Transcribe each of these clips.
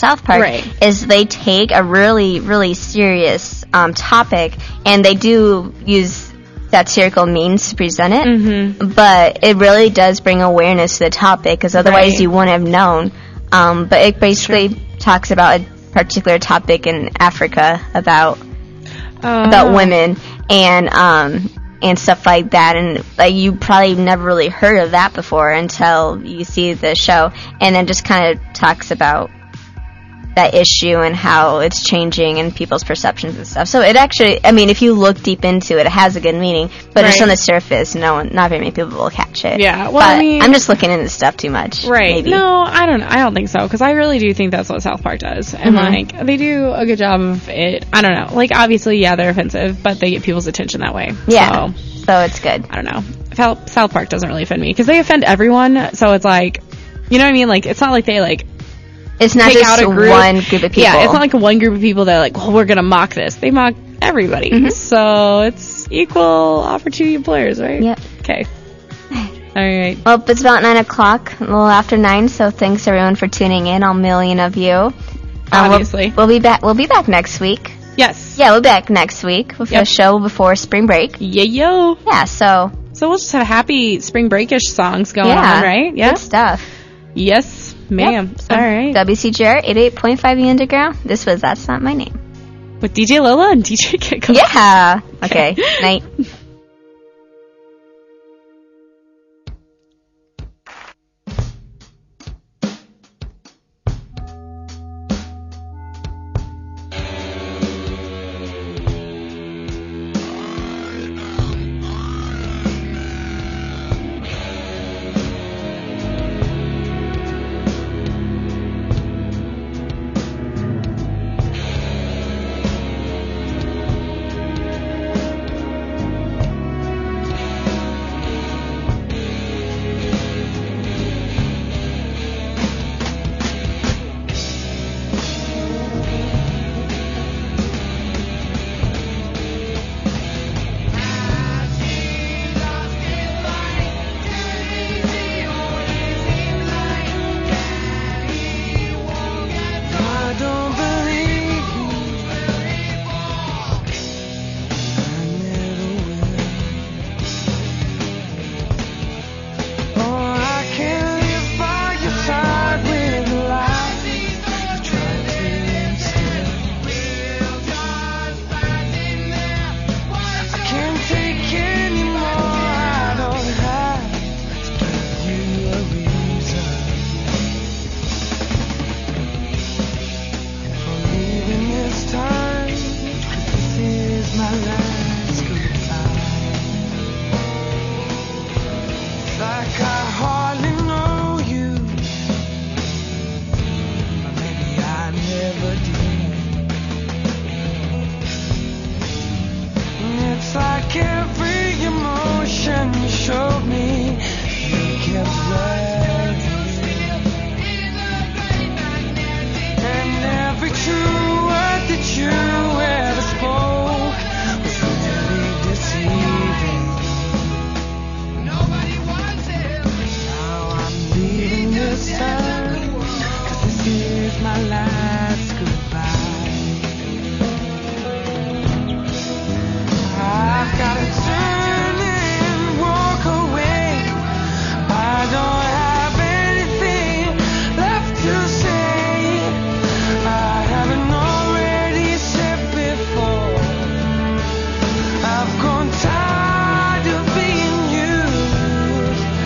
South Park Right. is they take a really, really serious topic, and they do use satirical means to present it, but it really does bring awareness to the topic, because otherwise Right. you wouldn't have known. But it basically talks about a particular topic in Africa about women and stuff like that, and like you probably never really heard of that before until you see the show, and then just kind of talks about that issue and how it's changing and people's perceptions and stuff. So it actually, I mean, if you look deep into it, it has a good meaning, but just Right. on the surface, not very many people will catch it. Yeah, well, but I mean, I'm just looking into stuff too much. Right. Maybe. No, I don't think so, because I really do think that's what South Park does. And, like, they do a good job of it. I don't know. Like, obviously, yeah, they're offensive, but they get people's attention that way. Yeah. So, So it's good. I don't know. South Park doesn't really offend me, because they offend everyone, so it's like, you know what I mean? Like, it's not like they, like, It's not pick just out a group. one group of people. Yeah, it's not like one group of people that are like, well, we're going to mock this. They mock everybody. So it's equal opportunity employers, right? Yep. Okay. All right. Well, it's about 9 o'clock, a little after 9, so thanks everyone for tuning in, all million of you. Obviously. We'll be back next week. Yes. Yeah, we'll be back next week with a show before spring break. Yeah, yo. Yeah, so we'll just have happy spring breakish songs going on, right? Yeah. Good stuff. Yes, ma'am. Yep. So All right. WCGR 88.5 The Underground. This was That's Not My Name. With DJ Lola and DJ Kiko. Yeah. Okay. Night.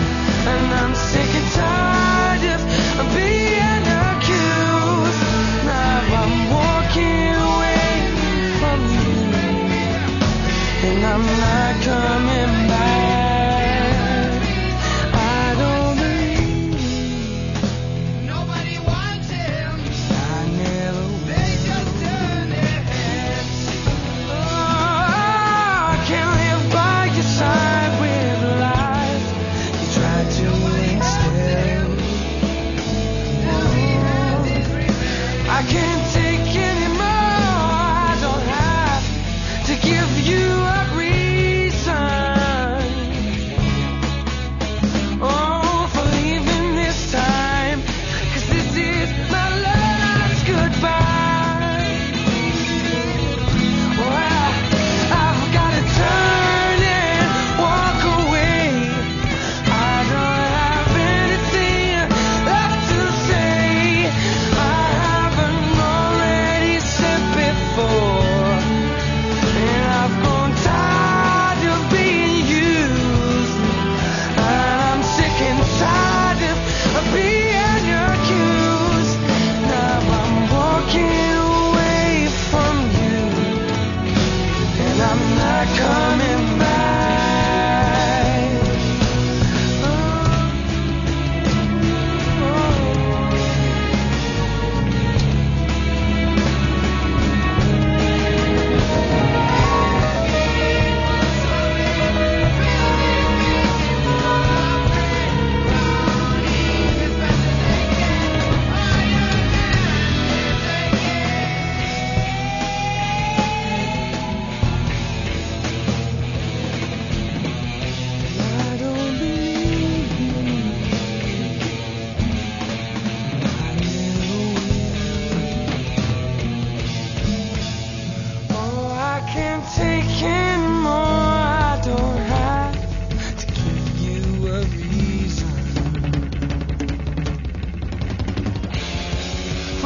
Sick and tired of being accused.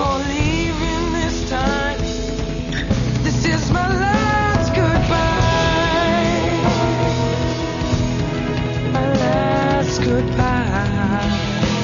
before leaving this time. This is my last goodbye. My last goodbye.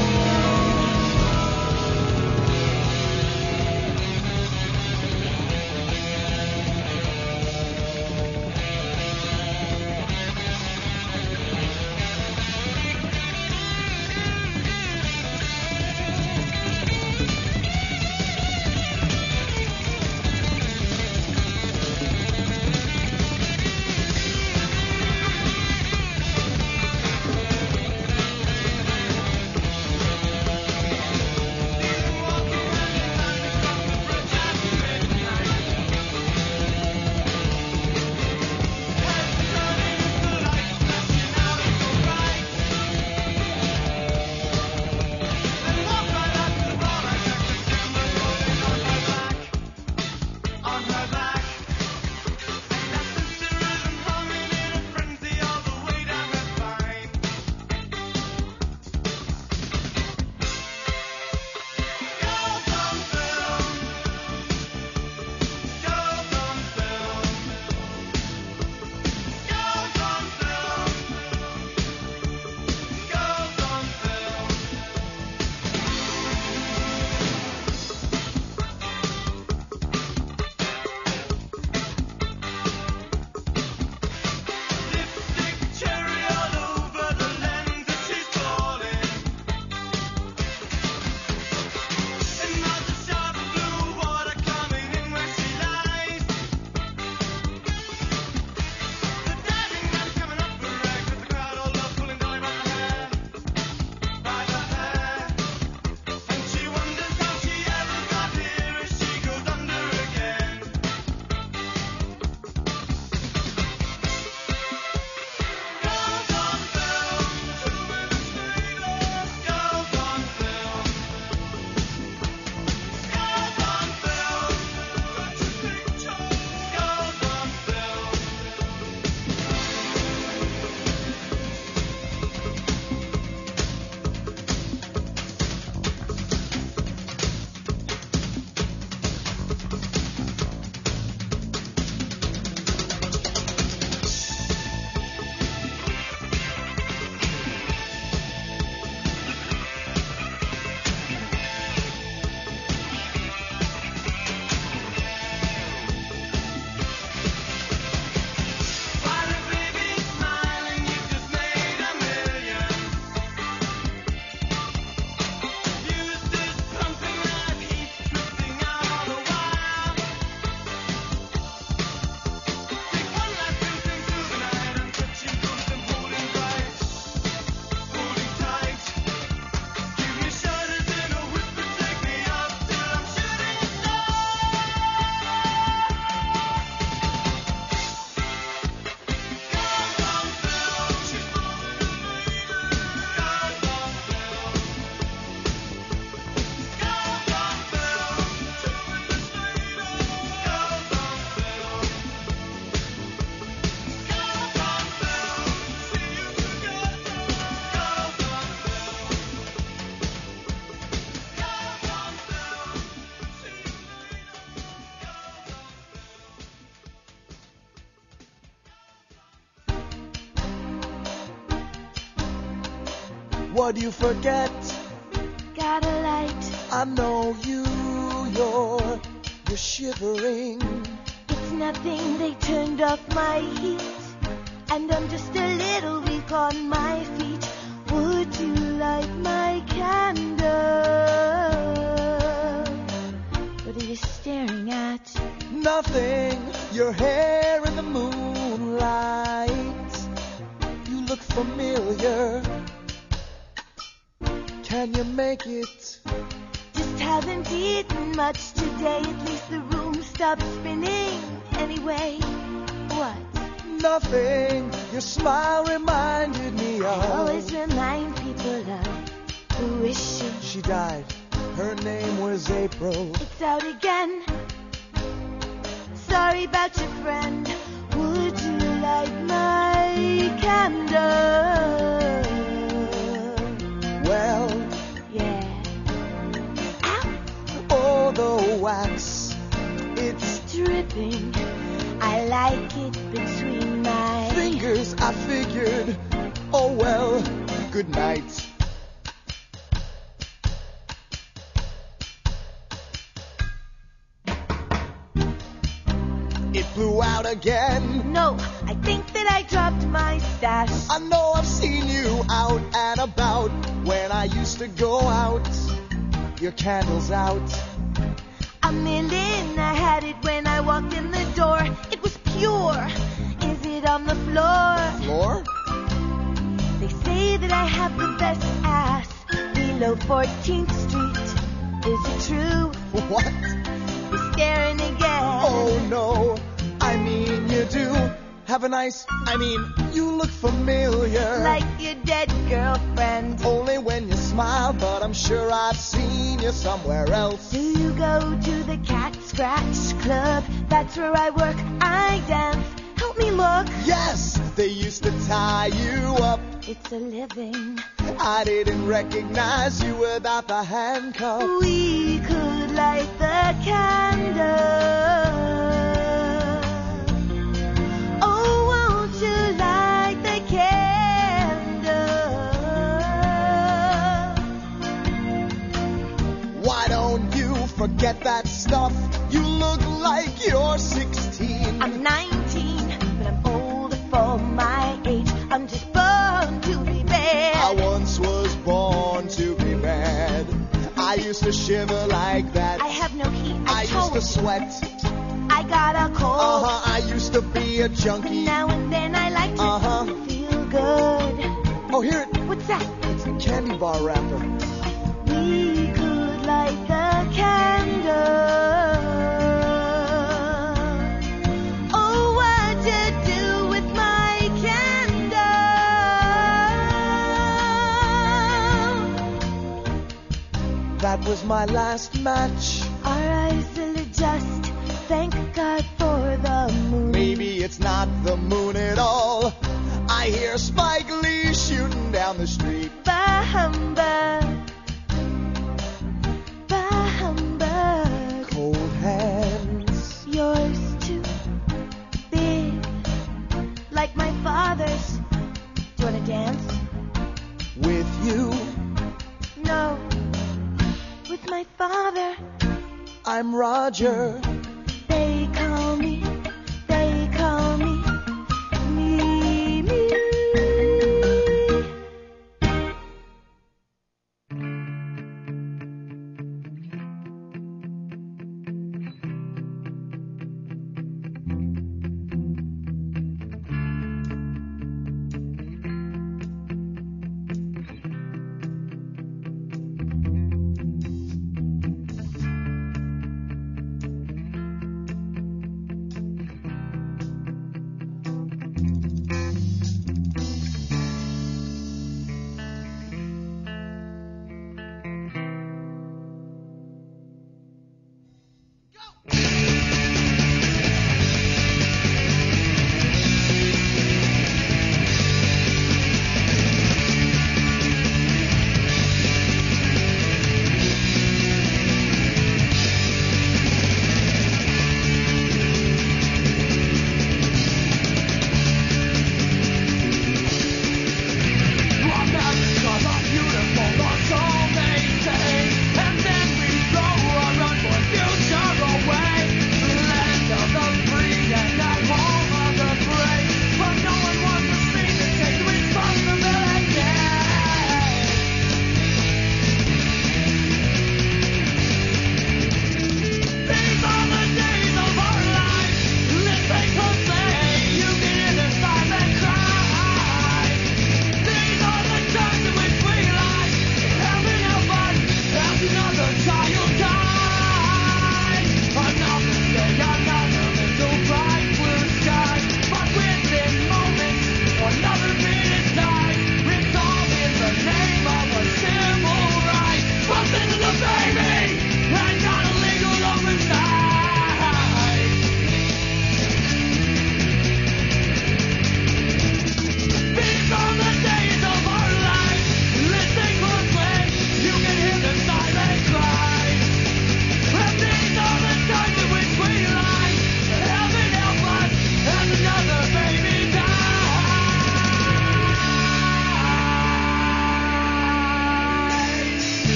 What'd you forget? Got a light. I know you're shivering. It's nothing, they turned off my heat, and I'm just a little weak on my feet. Would you light my candle? What are you staring at? Nothing, your hair in the moonlight. You look familiar. Can you make it? Just haven't eaten much today. At least the room stopped spinning. Anyway, what? Nothing. Your smile reminded me of. I always remind people of who is she? She died. Her name was April. It's out again. Sorry about your friend. Would you light my candle? Well, yeah. Ow. Oh, the wax. It's dripping. I like it between my fingers. I figured, oh well, good night. It blew out again. No, I think that I dropped my stash. I know I've seen you out and about. When I used to go out, your candle's out. A million, I had it when I walked in the door. It was pure. Is it on the floor? Floor? They say that I have the best ass below 14th Street. Is it true? What? You're staring again. Oh no, I mean you do. Have a nice, you look familiar. Like your dead girlfriend. Only when you smile, but I'm sure I've seen you somewhere else. Do you go to the Cat Scratch Club? That's where I work, I dance. Help me look. Yes, they used to tie you up. It's a living. I didn't recognize you without the handcuff. We could light the candle. Oh, won't you light the candle? Why don't you forget that stuff? You look like you're 16. I'm 19, but I'm older for my age. I'm just born to be bad. I once was born to be bad. I used to shiver like that. I have no heat. I used to sweat. I got a cold. I used to be a junkie. Now and then I like to feel good. Oh, hear it. What's that? It's a candy bar wrapper. We could light the candle. Oh, what'd you do with my candle? That was my last match. Our eyes will adjust. Thank God for the moon. Maybe it's not the moon at all. I hear Spike Lee shooting down the street. Bah humbug. Bah humbug. Cold hands. Yours too big. Like my father's. Do you wanna dance? With you, No. With my father. I'm Roger. They call me Mimi.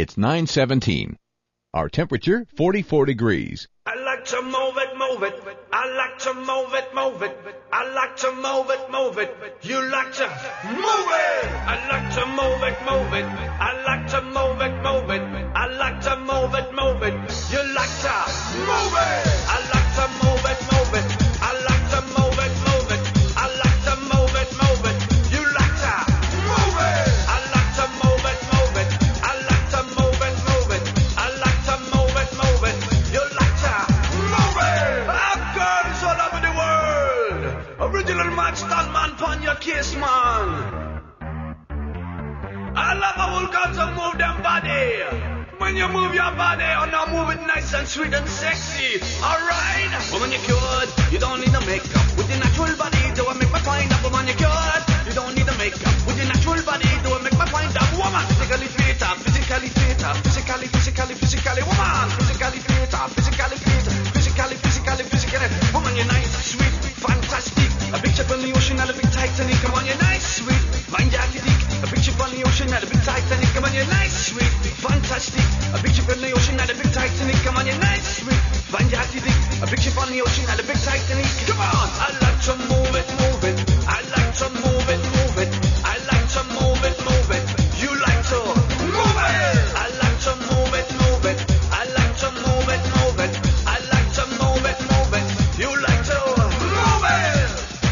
It's 9:17. Our temperature, 44 degrees. I like to move it, move it. I like to move it, move it. I like to move it, move it. You like to move it. I like to move it, move it. I like to move it, move it. I like to move it, move it. You like to move it. I like to move it, move it. I like to move it, move it. I like to move it, move it. You like to move it. I like to move it, move it. I like to move it, move it. I like to move it, move it. You like to move it. I've got it all over the world. Original man, stand man, pon your kiss, man. I love how we got to move them body. When you move your body, oh now move it nice and sweet and sexy. Alright? Woman, you're cute. You don't need no makeup. With your natural body, do I make my point up? Woman, you're cute. You don't need no makeup. With your natural body, do I make my point up? Woman, physically fit, physically fit, physically, physically, physically. Woman, physically fit, physically fit, physically, physically, physically. Woman, you're nice, sweet, fantastic. A big chip on the ocean and a big Titanic. Come on, you're nice, sweet, mind your dick. A big chip on the ocean and a big Titanic. Come on, you're nice, sweet, fantastic. A big ship on the ocean and a big Titanic. Come on, you're nice, sweet, find your dick. A big ship on the ocean and a big Titanic. Come on, I like to move it, move it. I like to move it, move it. I like to move it, move it. You like to move it. I like to move it, move it. I like to move it, move it. I like to move it, move it. You like to move it.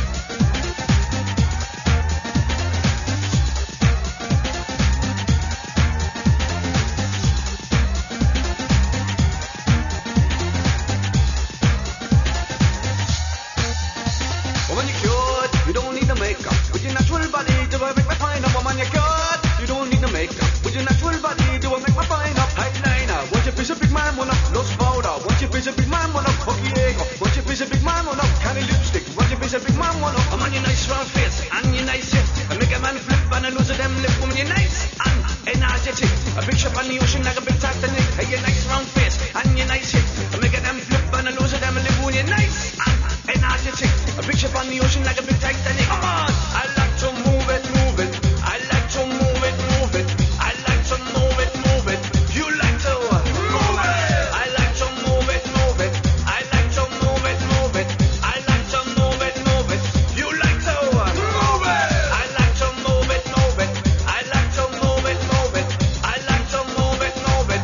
Woman, you're cute. You don't need no makeup. With your natural body, do I make my fine up? Woman, you're cute. You don't need no makeup. With your natural body, do I make my fine up? Eyeliner. Want you piece a big man, wanna nose powder. Want you piece a big man, wanna hockey egg. Want you piece a big man, wanna candy lipstick. Want you piece a big man, wanna. Woman, your nice round face and your nice hips. I make a man flip and I lose them lip. Woman, you're nice and energetic. A big ship on the ocean like a big Titanic. Hey, your nice round face and your nice hips. I make a them flip and I lose them lip. Woman, you're nice and energetic. A big ship on the ocean like a big Titanic. Come on, I like to move it, move it. I like to move it, move it. I like to move it, move it. You like to move it. I like to move it, move it. I like to move it, move it. I like to move it, move it. You like to move it. I like to move it, move it. I like to move it, move it. I like to move it, move it.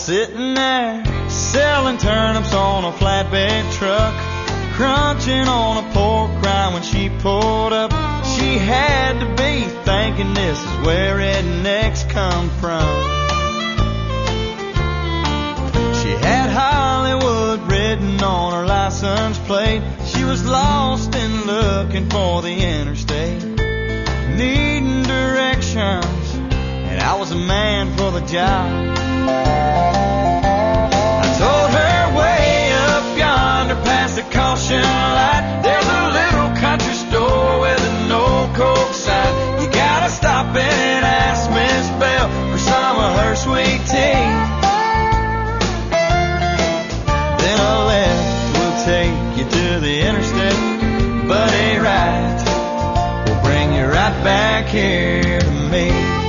sitting there selling turnips on a flatbed truck, crunching on a pork rind when she pulled up. She had to be thinking this is where rednecks come from. She had Hollywood written on her license plate. She was lost and looking for the interstate, needing directions, and I was a man for the job. I told her way up yonder past the caution light, there's a little country store with an old Coke sign. You gotta stop and ask Miss Bell for some of her sweet tea. Then a left will take you to the interstate, but a right will bring you right back here to me.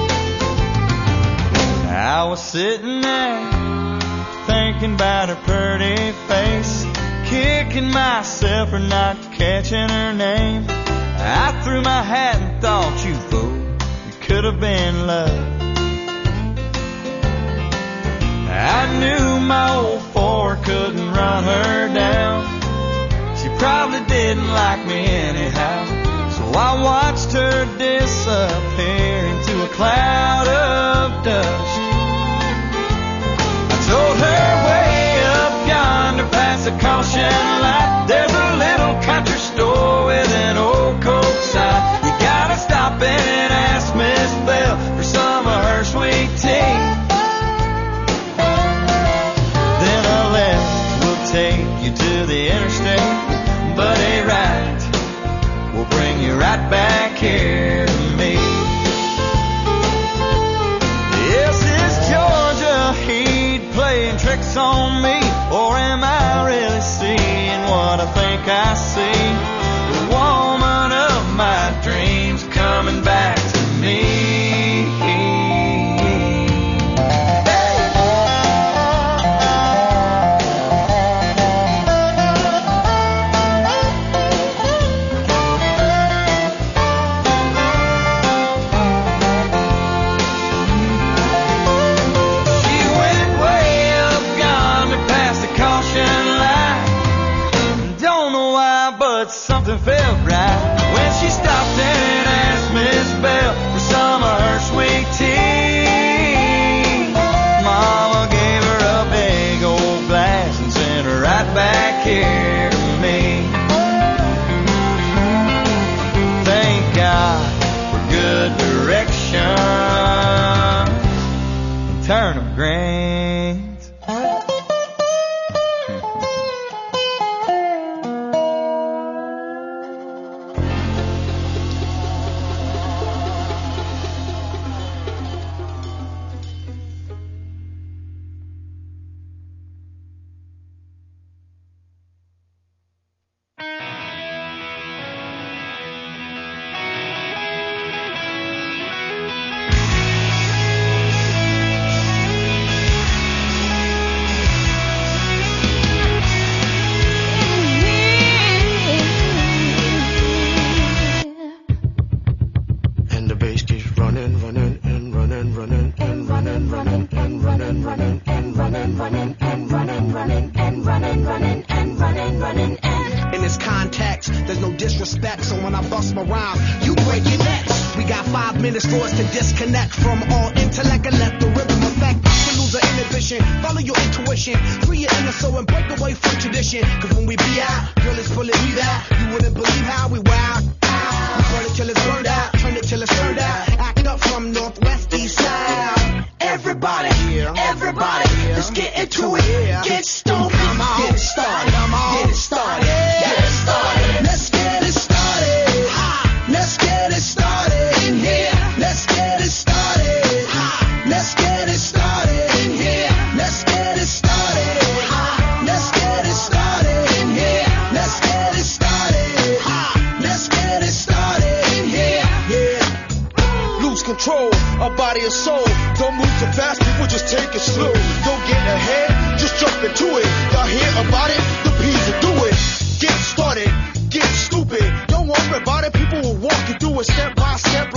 I was sitting there thinking about her pretty face, kicking myself for not catching her name. I threw my hat and thought, you fool, it could have been love. I knew my old Ford couldn't run her down. She probably didn't like me anyhow, so I watched her disappear into a cloud of dust. I told her way up yonder past the caution light, there's a little country store with an old Coke sign. You gotta stop and ask Miss Bell for some of her sweet tea. Then a left will take you to the interstate, but a right will bring you right back here to me. Yes, is Georgia Heat playing tricks on me, or am I really seeing what I think I see? The woman of my dreams coming back to me. Something felt right when she stopped and asked Miss Bell for some of her sweet tea. Mama gave her a big old glass and sent her right back here to me. Thank God for good direction and turnip greens.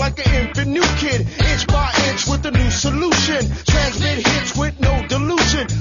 Transmit hits with no delusion.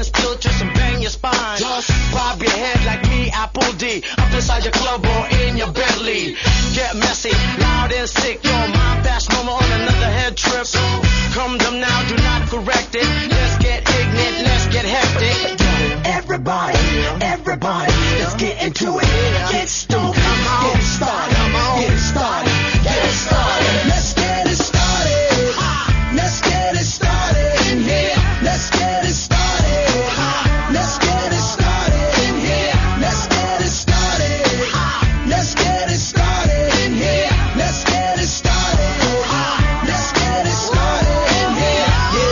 and still twist and bang your spine. Just bob your head like me, Apple D, up inside your club or in your Bentley. Get messy, loud and sick, your mind fast normal on another head trip. So come them now, do not correct it. Let's get ignorant, let's get hectic. Everybody, let's get into it. Get stoked, get it started, get it started, get it started. Let's get it started. Let's get it started in here. Let's get it started. Let's get it started in here. Let's get it started. Let's get it started in here. Let's get it started. Let's get it started in here.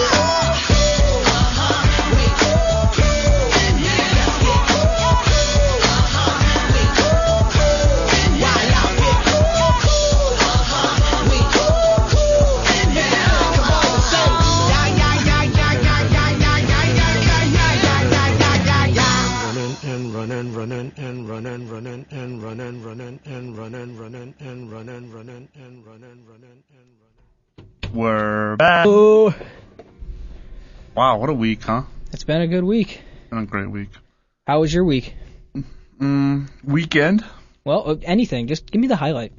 We're back. Oh. Wow, what a week, huh? It's been a good week. Been a great week. How was your week? Weekend? Well, anything. Just give me the highlight.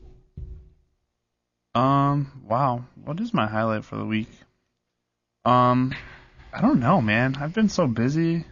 Wow. What is my highlight for the week? I don't know, man. I've been so busy.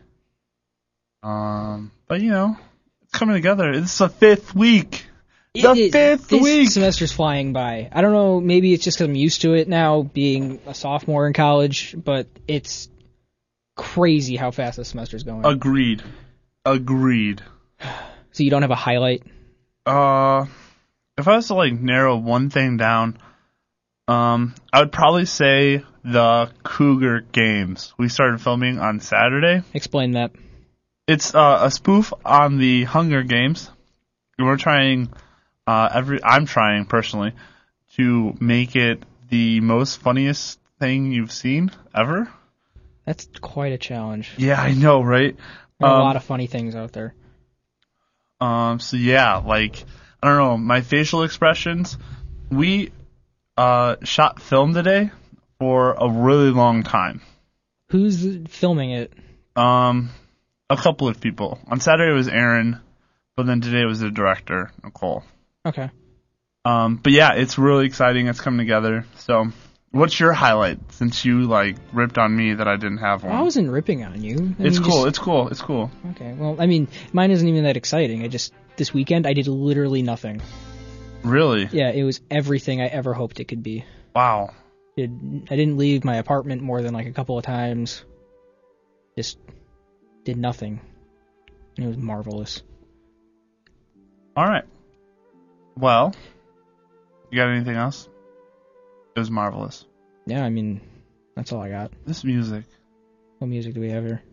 But you know, it's coming together. It's the fifth week. Fifth week. This semester's flying by. I don't know, maybe it's just because I'm used to it now, being a sophomore in college, but it's crazy how fast this semester's going. Agreed. So you don't have a highlight? If I was to like narrow one thing down, I would probably say the Cougar Games. We started filming on Saturday. Explain that. It's a spoof on the Hunger Games. We're trying, I'm trying personally to make it the most funniest thing you've seen ever. That's quite a challenge. Yeah, I know, right? There are a lot of funny things out there. So yeah, like, I don't know, my facial expressions. We shot film today for a really long time. Who's filming it? A couple of people. On Saturday it was Aaron, but then today it was the director, Nicole. Okay. But yeah, it's really exciting. It's coming together. So, what's your highlight? Since you like ripped on me that I didn't have one. Well, I wasn't ripping on you. It's cool. It's cool. Okay. Well, I mean, mine isn't even that exciting. This weekend I did literally nothing. Really? Yeah, it was everything I ever hoped it could be. Wow. I didn't leave my apartment more than like a couple of times. Just did nothing. It was marvelous. All right. Well, you got anything else? It was marvelous. Yeah, I mean, that's all I got. This music. What music do we have here?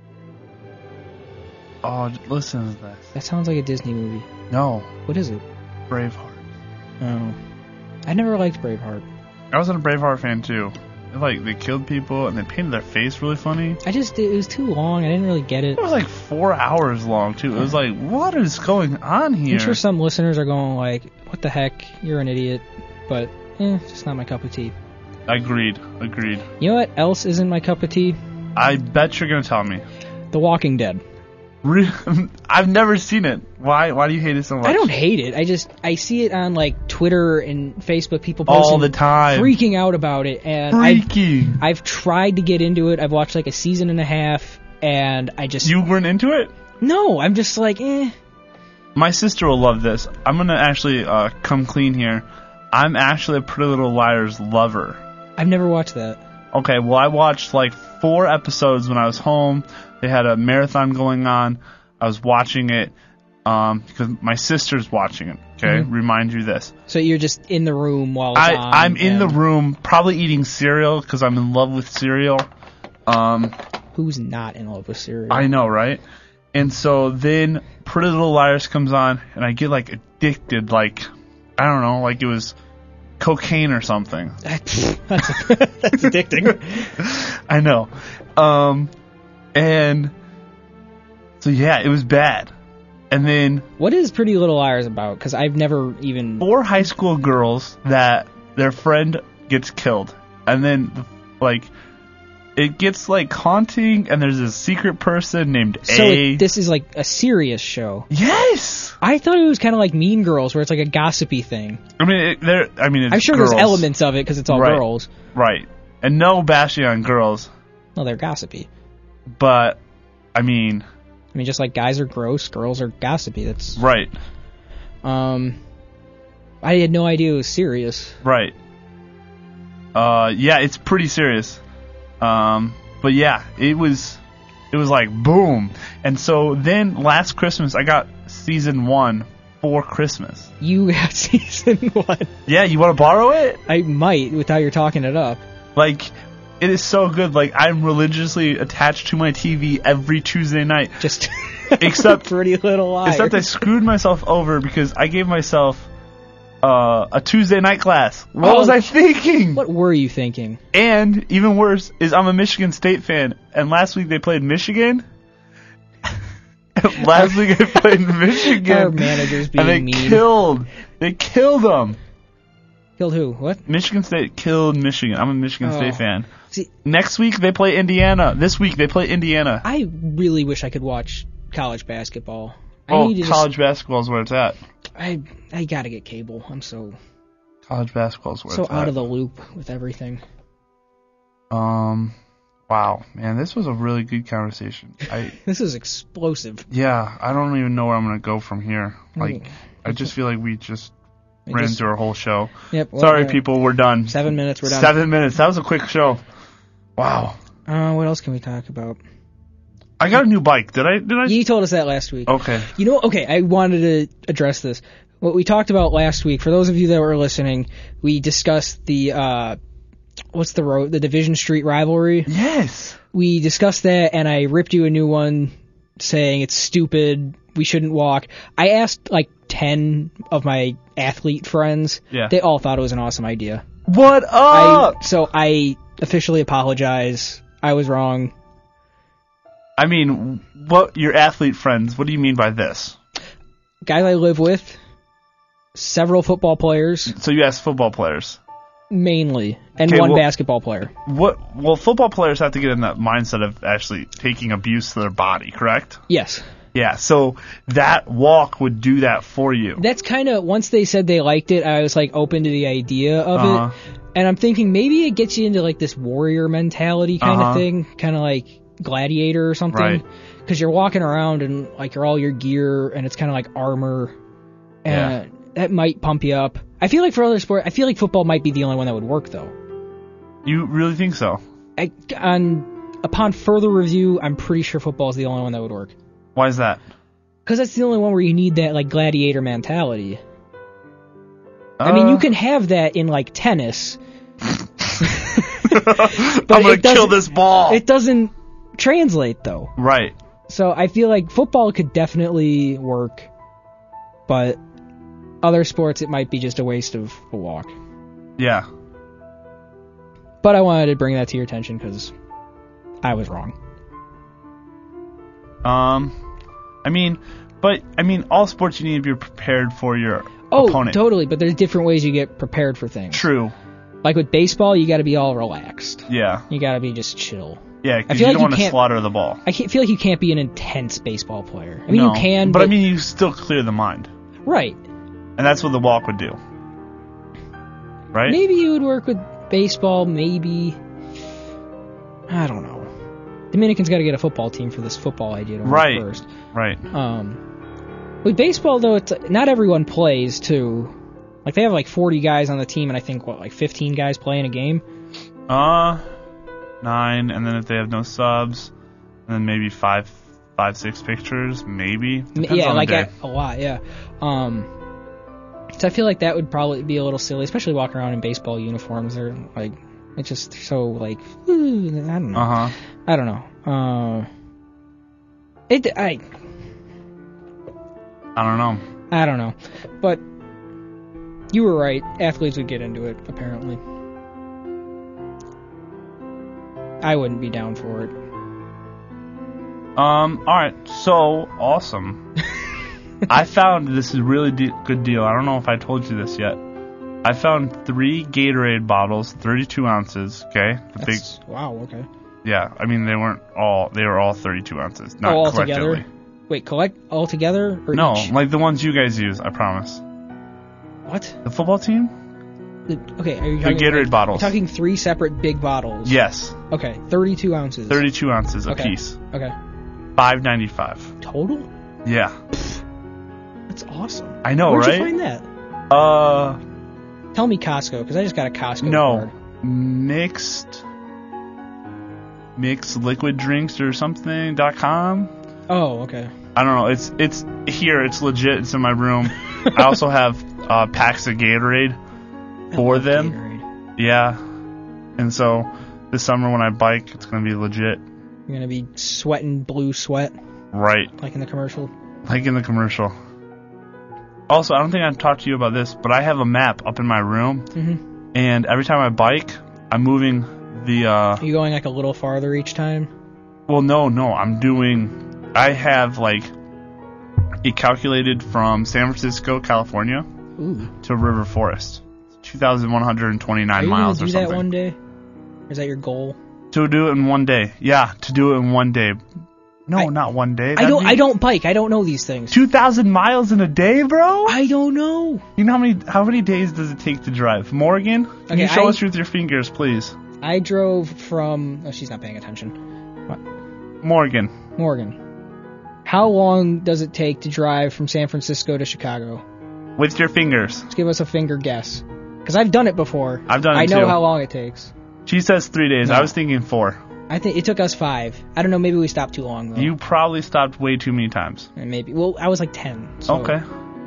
Oh, listen to this. That sounds like a Disney movie. No. What is it? Braveheart. Oh. I never liked Braveheart. I wasn't a Braveheart fan, too. Like, they killed people and they painted their face really funny. It was too long. I didn't really get it. It was like 4 hours long, too. It was like, what is going on here? I'm sure some listeners are going like, what the heck? You're an idiot. But, it's just not my cup of tea. Agreed. You know what else isn't my cup of tea? I bet you're going to tell me. The Walking Dead. I've never seen it. Why do you hate it so much? I don't hate it. I see it on like Twitter and Facebook. People posting all the time, freaking out about it. And I've tried to get into it. I've watched like a season and a half, and You weren't into it? No, I'm just like, eh. My sister will love this. I'm gonna actually come clean here. I'm actually a Pretty Little Liars lover. I've never watched that. Okay, well I watched like 4 episodes when I was home. They had a marathon going on. I was watching it because my sister's watching it. Okay, Remind you this. So you're just in the room while it's on? I'm in the room, probably eating cereal because I'm in love with cereal. Who's not in love with cereal? I know, right? And so then Pretty Little Liars comes on, and I get like addicted. Like, I don't know, like it was cocaine or something. That's addicting. I know. And so yeah, it was bad. And then what is Pretty Little Liars about? Because I've never even 4 high school girls that their friend gets killed, and then like it gets like haunting, and there's a secret person named So A. this is like a serious show. Yes. I thought it was kind of like Mean Girls, where it's like a gossipy thing. I mean, it's I'm sure girls. there's elements of it because it's all Right. girls. Right. And no bashing on girls, Well, they're gossipy. but I mean, just like guys are gross, girls are gossipy. That's right. I had no idea it was serious. Right. Yeah, it's pretty serious. But yeah, it was like boom. And so then last Christmas I got season 1 for Christmas. You got season 1. Yeah, you want to borrow it? I might, with how you're talking it up. Like, it is so good. Like, I'm religiously attached to my TV every Tuesday night. Just except Pretty Little Liars. Except I screwed myself over because I gave myself a Tuesday night class. What was I thinking? What were you thinking? And even worse is I'm a Michigan State fan, and last week they played Michigan. Last week they played Michigan. Our managers being and they mean. They killed them. Killed who? What? Michigan State killed Michigan. I'm a Michigan State fan. See, next week they play Indiana. This week they play Indiana. I really wish I could watch college basketball. College basketball is where it's at. I gotta get cable. I'm so college basketball is where so it's at. out of the loop with everything. Wow, man, this was a really good conversation. This is explosive. Yeah, I don't even know where I'm gonna go from here. Like, I just feel like we just ran through our whole show. Yep. Well, sorry, people, we're done. 7 minutes, we're done. 7 minutes. That was a quick show. Wow. What else can we talk about? I got a new bike. Did I? You told us that last week. Okay. Okay, I wanted to address this. What we talked about last week, for those of you that were listening, we discussed the, what's the road? The Division Street rivalry? Yes. We discussed that, and I ripped you a new one saying it's stupid, we shouldn't walk. I asked like 10 of my athlete friends. Yeah. They all thought it was an awesome idea. What up? So I officially apologize. I was wrong. I mean, what your athlete friends, what do you mean by this? Guys I live with, several football players. So you asked football players? Mainly. And one basketball player. Well, football players have to get in that mindset of actually taking abuse to their body, correct? Yes. Yeah, so that walk would do that for you. That's kind of, once they said they liked it, I was like open to the idea of it. And I'm thinking maybe it gets you into like this warrior mentality kind of thing. Kind of like Gladiator or something. Right. Because you're walking around and like you're all your gear and it's kind of like armor. And that might pump you up. I feel like for other sports, I feel like football might be the only one that would work though. You really think so? Upon further review, I'm pretty sure football is the only one that would work. Why is that? Because that's the only one where you need that like gladiator mentality. I mean, you can have that in like tennis. I'm gonna kill this ball. It doesn't translate though. Right. So I feel like football could definitely work, but other sports it might be just a waste of a walk. Yeah. But I wanted to bring that to your attention because I was wrong. I mean, all sports you need to be prepared for your opponent. Oh, totally, but there's different ways you get prepared for things. True. Like with baseball, you gotta be all relaxed. Yeah. You gotta be just chill. Yeah, because you don't want to slaughter the ball. I feel like you can't be an intense baseball player. I mean, you can, but I mean, you still clear the mind. Right. And that's what the walk would do. Right? Maybe you would work with baseball, maybe. I don't know. Dominican's got to get a football team for this football idea to work first. Right. With baseball, though, it's not everyone plays, too. Like, they have, like, 40 guys on the team, and I think, like 15 guys play in a game? 9, and then if they have no subs, and then maybe 5, 6 pictures, maybe. Depends on the day. A lot, yeah. So I feel like that would probably be a little silly, especially walking around in baseball uniforms. They're, like, it's just so, like, I don't know. I don't know. I don't know. I don't know. But you were right. Athletes would get into it, apparently. I wouldn't be down for it. Alright. So, awesome. I found this is a really good deal. I don't know if I told you this yet. I found 3 Gatorade bottles, 32 ounces, okay? Wow, okay. Yeah, I mean they were all 32 ounces, not all collectively. Together? Wait, collect all together or No, each? like the ones you guys use, I promise. What? The football team? Okay, are you The talking Gatorade bottles. You're talking 3 separate big bottles. Yes. Okay, 32 ounces. 32 ounces a Okay. piece. Okay. $5.95. Total? Yeah. That's awesome. I know, Where'd right? you find that? Tell me Costco, because I just got a Costco No. card. Mixed liquid drinks or something.com. Oh, okay. I don't know. It's here. It's legit. It's in my room. I also have packs of Gatorade for them. Gatorade. Yeah. And so this summer when I bike, it's gonna be legit. You're gonna be sweating blue sweat. Right. Like in the commercial. Like in the commercial. Also, I don't think I've talked to you about this, but I have a map up in my room, and every time I bike, I'm moving the. Are you going like a little farther each time? Well, no. I have like it calculated from San Francisco, California, to River Forest, 2,129 miles or something. Are you gonna do that one day? Or is that your goal? To do it in one day. Yeah, to do it in one day. No, not one day. I don't bike. I don't know these things. 2,000 miles in a day, bro? I don't know. You know how many days does it take to drive? Morgan, can you show us with your fingers, please? I drove from... Oh, she's not paying attention. What? Morgan. How long does it take to drive from San Francisco to Chicago? With your fingers. Let's give us a finger guess. Because I've done it before. I've done it too. I know how long it takes. She says 3 days. No. I was thinking 4. I think it took us 5. I don't know, maybe we stopped too long, though. You probably stopped way too many times. And maybe. Well, I was like 10. So. Okay.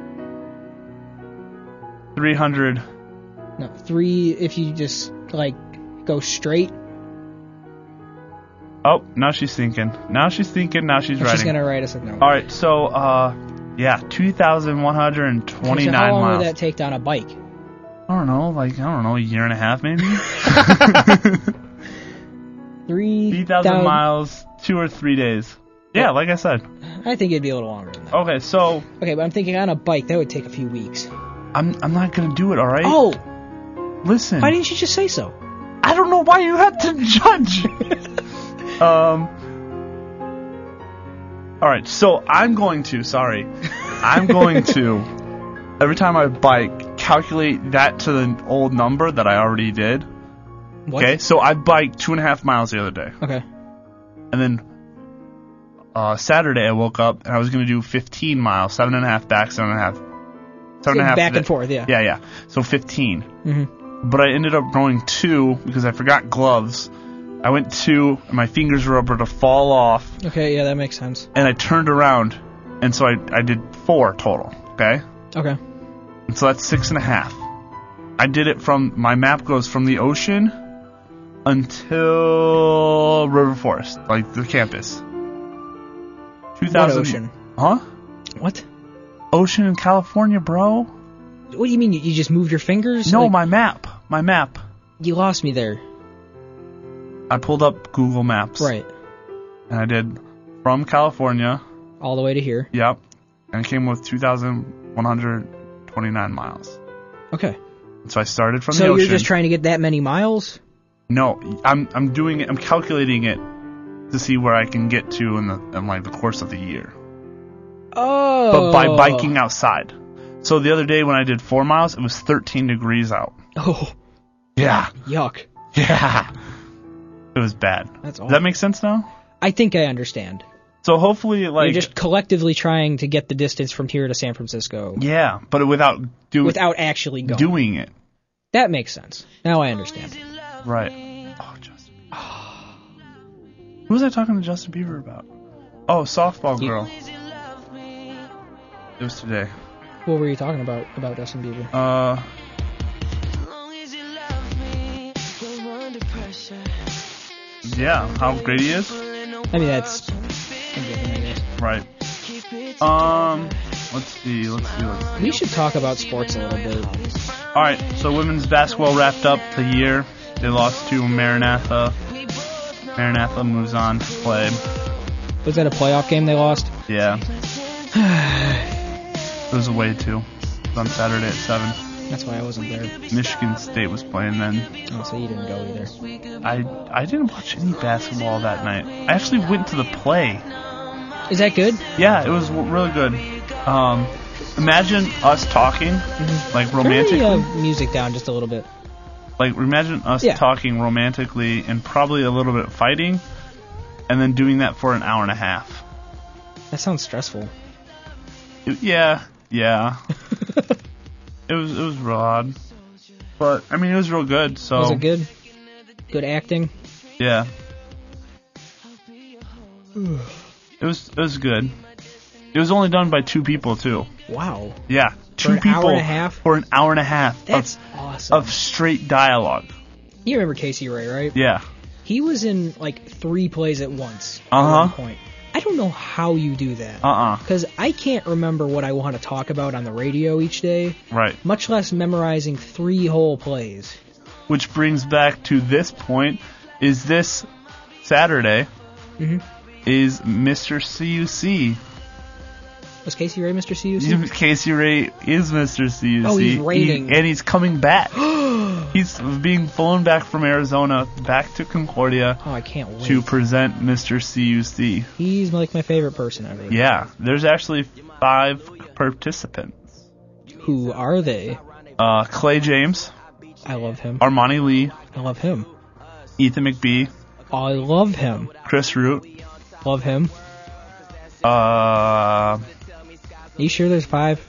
300. No, 3 if you just, like, go straight. Oh, now she's thinking. Now she's writing. She's going to write us a note. All right, so, 2,129 how long miles. would that take down a bike? I don't know, a year and a half, maybe? 3,000 miles, 2 or 3 days. Yeah, like I said. I think it'd be a little longer than that. Okay, so... Okay, but I'm thinking on a bike, that would take a few weeks. I'm not gonna do it, alright? Oh! Listen. Why didn't you just say so? I don't know why you had to judge! Alright, so I'm going to, every time I bike, calculate that to the old number that I already did. What? Okay, so I biked 2.5 miles the other day. Okay. And then Saturday I woke up and I was going to do 15 miles, 7.5 back, 7.5. 7.5 back and forth, yeah. Yeah. So 15. Mm-hmm. But I ended up going 2 because I forgot gloves. I went 2 and my fingers were about to fall off. Okay, yeah, that makes sense. And I turned around and so I did 4 total, okay? Okay. And so that's 6.5. I did it my map goes from the ocean until River Forest, like the campus. 2,000. What ocean? Huh? What? Ocean in California, bro. What do you mean? You just moved your fingers? No, my map. You lost me there. I pulled up Google Maps. Right. And I did from California. All the way to here. Yep. And it came with 2,129 miles. Okay. So I started from the ocean. ocean. So you're just trying to get that many miles? No, I'm doing it. I'm calculating it to see where I can get to in the course of the year. Oh. But by biking outside. So the other day when I did 4 miles, it was 13 degrees out. Oh. Yeah. Yuck. Yeah. It was bad. That's awful. Does that make sense now? I think I understand. So hopefully, you're just collectively trying to get the distance from here to San Francisco. Yeah, but without actually going. Doing it. That makes sense. Now I understand. Right. Oh, Justin. Who was I talking to Justin Bieber about? Oh, softball girl. It was today. What were you talking about Justin Bieber? Yeah, how great he is. I mean, that's right. Let's see. We should talk about sports a little bit. All right, so women's basketball wrapped up the year. They lost to Maranatha. Maranatha moves on to play. Was that a playoff game they lost? Yeah. It was away too. It was on Saturday at 7. That's why I wasn't there. Michigan State was playing then. Oh, so you didn't go either. I didn't watch any basketball that night. I actually went to the play. Is that good? Yeah, it was really good. Imagine us talking, like romantically. Turn the music down just a little bit. Like, imagine us talking romantically and probably a little bit fighting, and then doing that for an hour and a half. That sounds stressful. Yeah. It was real odd. But, I mean, it was real good, so... Was it good? Good acting? Yeah. It was good. It was only done by 2 people, too. Wow. Yeah. For 2 people hour and a half? For an hour and a half. That's awesome. Of straight dialogue. You remember Casey Ray, right? Yeah. He was in, like, 3 plays at once. Uh-huh. At one point. I don't know how you do that. Because I can't remember what I want to talk about on the radio each day. Right. Much less memorizing 3 whole plays. Which brings back to this point, is this Saturday is Mr. CUC. Was Casey Ray Mr. CUC? Casey Ray is Mr. CUC. Oh, he's reigning. And he's coming back. He's being flown back from Arizona back to Concordia. Oh, I can't wait. To present Mr. CUC. He's like my favorite person ever. Yeah. There's actually 5 participants. Who are they? Clay James. I love him. Armani Lee. I love him. Ethan McBee. I love him. Chris Root. Love him. You sure there's 5?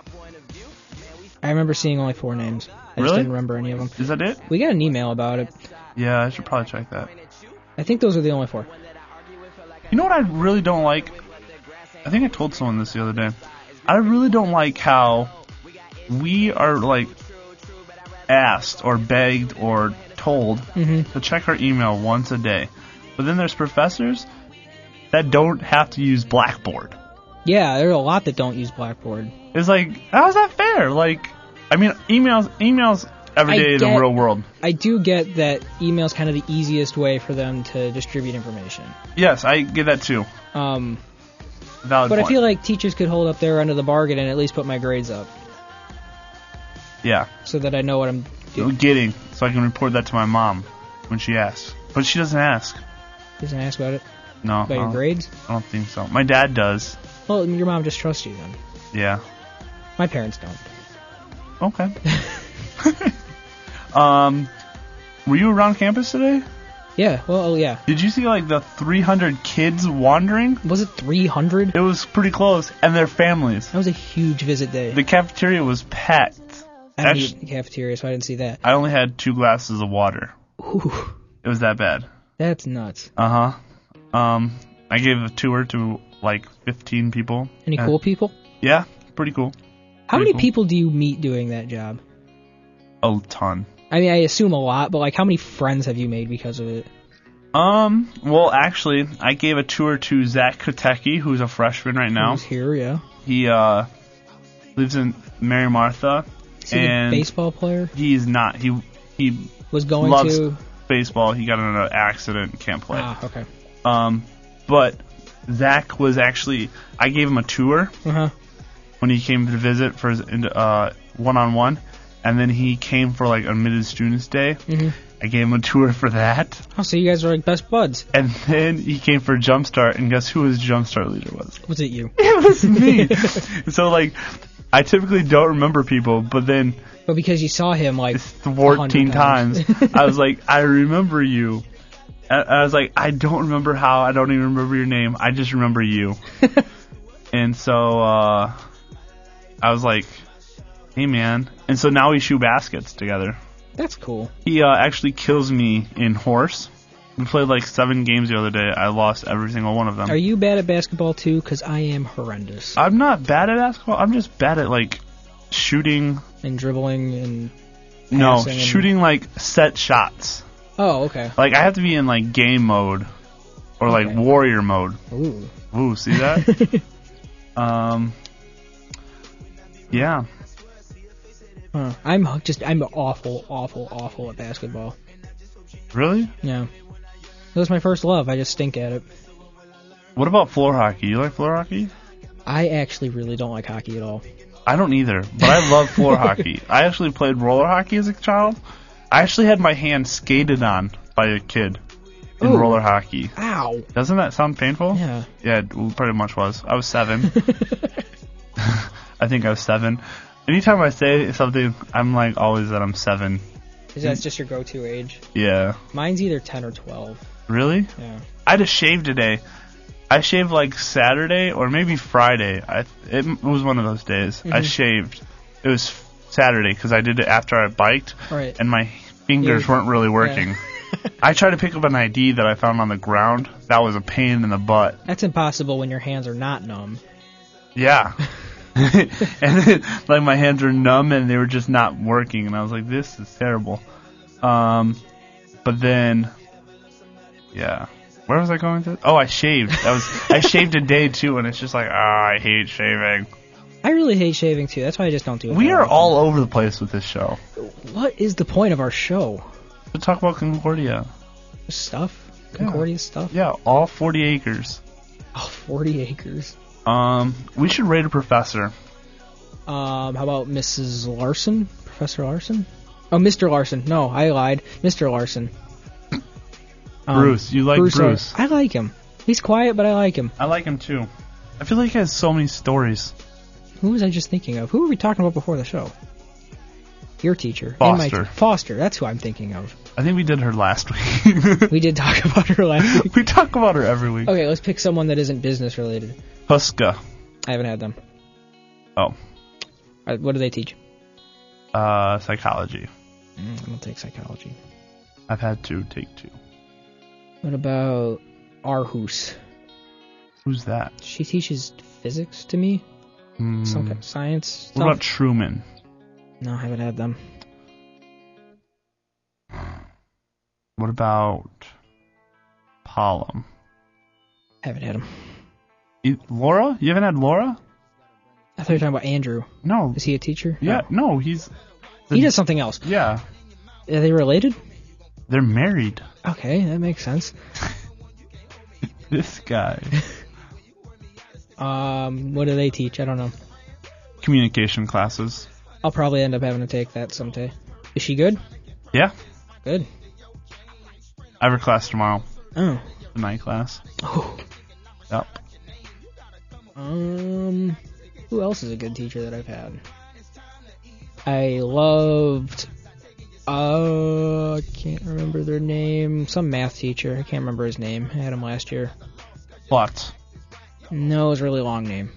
I remember seeing only 4 names. I just didn't remember any of them. Is that it? We got an email about it. Yeah, I should probably check that. I think those are the only 4. You know what I really don't like? I think I told someone this the other day. I really don't like how we are, like, asked or begged or told to check our email once a day. But then there's professors that don't have to use Blackboard. Yeah, there are a lot that don't use Blackboard. It's like, how's that fair? Like, I mean, emails every day in the real world. I do get that email's kind of the easiest way for them to distribute information. Yes, I get that too. Valid but point. I feel like teachers could hold up their end of the bargain and at least put my grades up. Yeah. So that I know what I'm getting, so I can report that to my mom when she asks. But she doesn't ask. Doesn't ask about it? No. About your grades? I don't think so. My dad does. Well, your mom just trusts you then. Yeah. My parents don't. Okay. Were you around campus today? Yeah, well, yeah. Did you see, like, the 300 kids wandering? Was it 300? It was pretty close, and their families. That was a huge visit day. The cafeteria was packed. I don't eat in the cafeteria, so I didn't see that. I only had 2 glasses of water. Ooh. It was that bad. That's nuts. I gave a tour to, like, 15 people. Any cool people? Yeah, pretty cool. How many people do you meet doing that job? A ton. I mean, I assume a lot, but, like, how many friends have you made because of it? Well, actually, I gave a tour to Zach Kotecki, who's a freshman right now. Who's here, yeah. He, lives in Mary Martha. Is he a baseball player? He's not. He was going loves to baseball. He got in an accident and can't play. Ah, okay. But Zach was actually, I gave him a tour when he came to visit for his one-on-one, and then he came for like Admitted Students Day. I gave him a tour for that. Oh, so you guys are like best buds. And then he came for Jumpstart, and guess who his Jumpstart leader was? Was it you? It was me. So, like, I typically don't remember people, but then... But because you saw him, like, 14 times, I was like, I remember you. I was like, I don't remember how, I don't even remember your name, I just remember you. And so, I was like, hey, man. And so now we shoot baskets together. That's cool. He actually kills me in horse. We played like 7 games the other day. I lost every single one of them. Are you bad at basketball too? Because I am horrendous. I'm not bad at basketball. I'm just bad at like shooting and dribbling and no shooting like set shots. Oh, okay. Like I have to be in like game mode or like warrior mode. Ooh, see that? Yeah. I'm awful at basketball. Really? Yeah. It was my first love. I just stink at it. What about floor hockey? You like floor hockey? I actually really don't like hockey at all. I don't either, but I love floor hockey. I actually played roller hockey as a child. I actually had my hand skated on by a kid in roller hockey. Ow. Doesn't that sound painful? Yeah. Yeah, it pretty much was. I was 7. I think I was 7. Anytime I say something, I'm like always that I'm 7. Is that just your go-to age? Yeah. Mine's either 10 or 12. Really? Yeah. I had to shave today. I shaved like Saturday or maybe Friday. It was one of those days. I shaved. It was Saturday because I did it after I biked, and my fingers weren't really working. Yeah. I tried to pick up an ID that I found on the ground. That was a pain in the butt. That's impossible when your hands are not numb. Yeah. And then, like, my hands were numb and they were just not working, and I was like, this is terrible. But then, yeah. Where was I going to? Oh, I shaved. I shaved a day too, and it's just like, I hate shaving. I really hate shaving too. That's why I just don't do it. We are all over the place with this show. What is the point of our show? To talk about Concordia. Stuff? Concordia stuff? Yeah, all 40 acres. Oh, 40 acres. We should rate a professor. How about Mrs. Larson? Professor Larson? Oh, Mr. Larson. No, I lied. Mr. Larson. Bruce. You like Bruce? I like him. He's quiet, but I like him. I like him too. I feel like he has so many stories. Who was I just thinking of? Who were we talking about before the show? Your teacher. Foster. Foster, that's who I'm thinking of. I think we did her last week. We did talk about her last week. We talk about her every week. Okay, let's pick someone that isn't business related. Huska. I haven't had them. Oh. What do they teach? Psychology. I don't take psychology. I've had to take 2. What about Arhus? Who's that? She teaches physics to me. Some kind of science stuff. What about Truman? No, I haven't had them. What about Pollum? Haven't had them. Laura? You haven't had Laura? I thought you were talking about Andrew. No. Is he a teacher? Yeah, no, he does something else. Yeah. Are they related? They're married. Okay, that makes sense. This guy. What do they teach? I don't know. Communication classes. I'll probably end up having to take that someday. Is she good? Yeah. Good. I have her class tomorrow. Oh. The night class. Oh. Yep. Who else is a good teacher that I've had? I loved... I can't remember their name. Some math teacher. I can't remember his name. I had him last year. What? No, it was a really long name.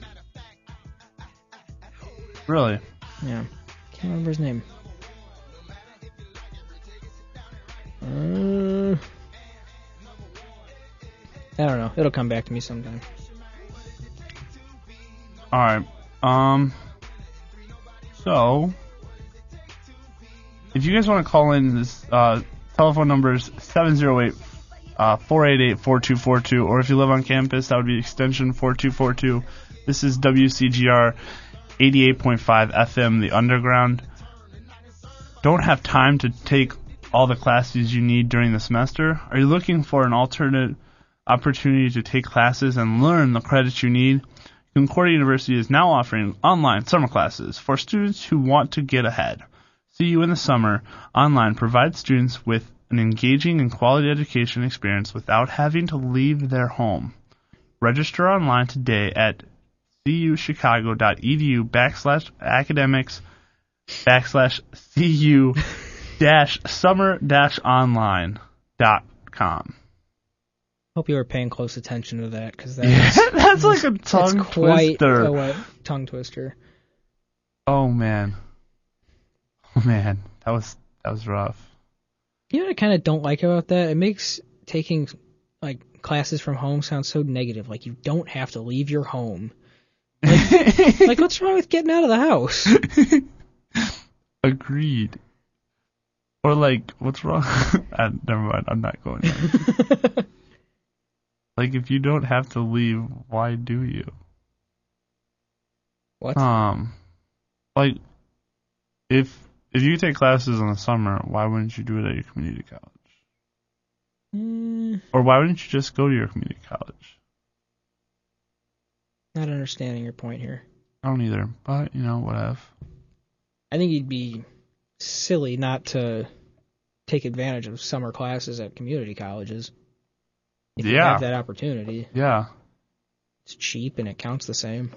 Really? Yeah. Can't remember his name. I don't know. It'll come back to me sometime. Alright. So... if you guys want to call in, this telephone number is 708-488-4242, or if you live on campus, that would be extension 4242. This is WCGR 88.5 FM, the Underground. Don't have time to take all the classes you need during the semester? Are you looking for an alternate opportunity to take classes and learn the credits you need? Concordia University is now offering online summer classes for students who want to get ahead. CU in the Summer Online provides students with an engaging and quality education experience without having to leave their home. Register online today at cuchicago.edu/academics/cu-summer-online.com. Hope you were paying close attention to that, because that's like a tongue twister. A wet tongue twister. Oh man, that was rough. You know what I kind of don't like about that? It makes taking like classes from home sound so negative. Like you don't have to leave your home. Like what's wrong with getting out of the house? Agreed. Or like, what's wrong? Never mind. I'm not going there. Like, if you don't have to leave, why do you? What? Like, if you take classes in the summer, why wouldn't you do it at your community college? Or why wouldn't you just go to your community college? Not understanding your point here. I don't either, but, whatever. I think you'd be silly not to take advantage of summer classes at community colleges. If you have that opportunity. Yeah. It's cheap and it counts the same.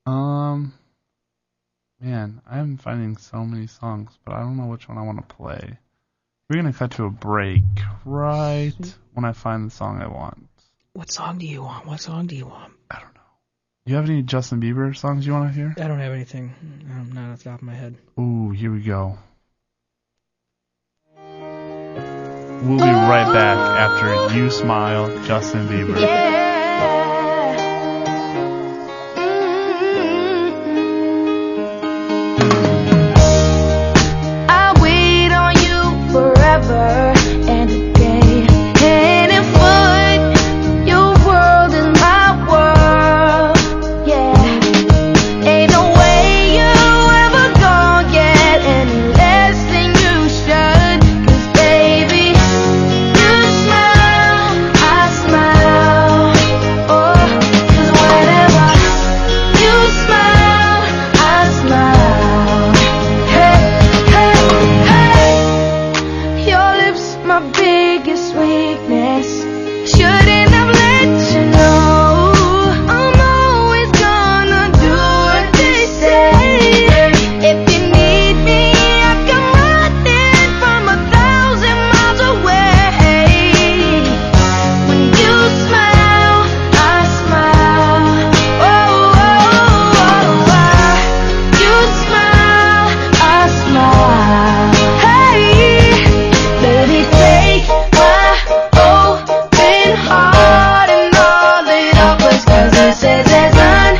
Man, I'm finding so many songs, but I don't know which one I want to play. We're going to cut to a break right when I find the song I want. What song do you want? I don't know. You have any Justin Bieber songs you want to hear? I don't have anything. Not off the top of my head. Ooh, here we go. We'll be right back after You Smile, Justin Bieber. Yeah. I wait on you forever and a day. Hand and foot, your world is my world. Yeah. Ain't no way you ever gonna get any less than you should. 'Cause baby, you smile, I smile. Oh, 'cause whenever you smile, I smile. Hey, hey, hey. Your lips, my biggest weakness. Shouldn't have let you know. I'm always gonna do what they say. If you need me, I come running from 1,000 miles away. When you smile, I smile. Oh, oh, oh, oh. You smile, I smile. Hey, baby, take my open heart and all the offers, 'cause it says it's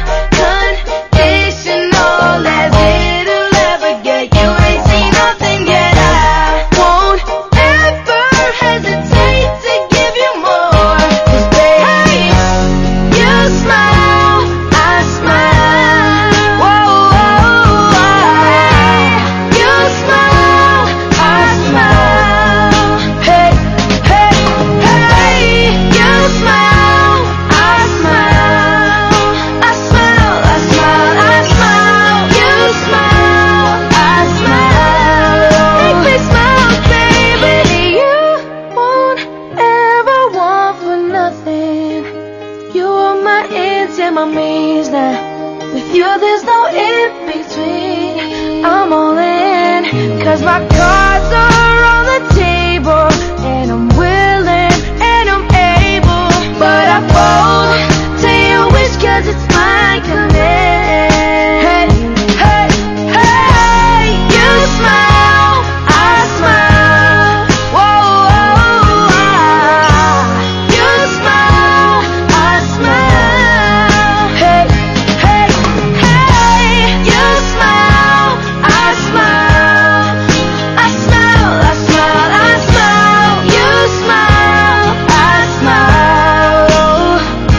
unconditional as it'll ever get. You ain't seen nothing yet. I won't ever hesitate to give you more. 'Cause baby, you smile, I smile. Whoa, whoa, you smile, I smile. Hey, hey, hey, you smile, I smile. I smile, I smile, I smile. You smile, I smile. Make me smile, baby. You won't ever want for nothing. You are my ends and my means now. With you there's no in between. I'm all in, 'cause my cards are on the table. And I'm willing and I'm able. But I fold to your wish, 'cause it's my command. Hey, hey, hey. You smile, I smile. Whoa, whoa, you smile, I smile. Hey, hey, hey. You smile, I smile. I smile, I smile, I smile. You smile, I smile.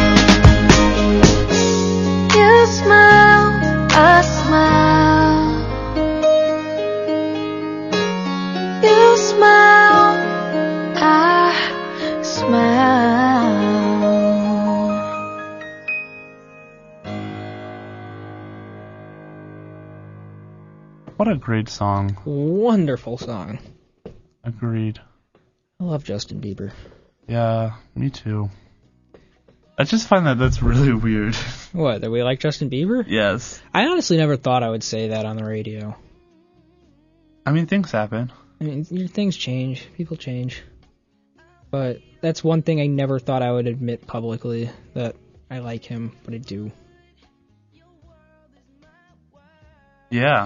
You smile, I smile. You smile, I smile. What a great song. Wonderful song. Agreed. I love Justin Bieber. Yeah, me too. I just find that's really weird. What, that we like Justin Bieber? Yes. I honestly never thought I would say that on the radio. I mean, things happen. I mean, things change. People change. But that's one thing I never thought I would admit publicly, that I like him, but I do. Yeah.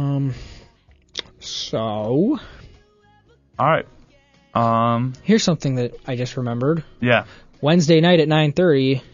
So... Alright. Here's something that I just remembered. Yeah. Wednesday night at 9:30,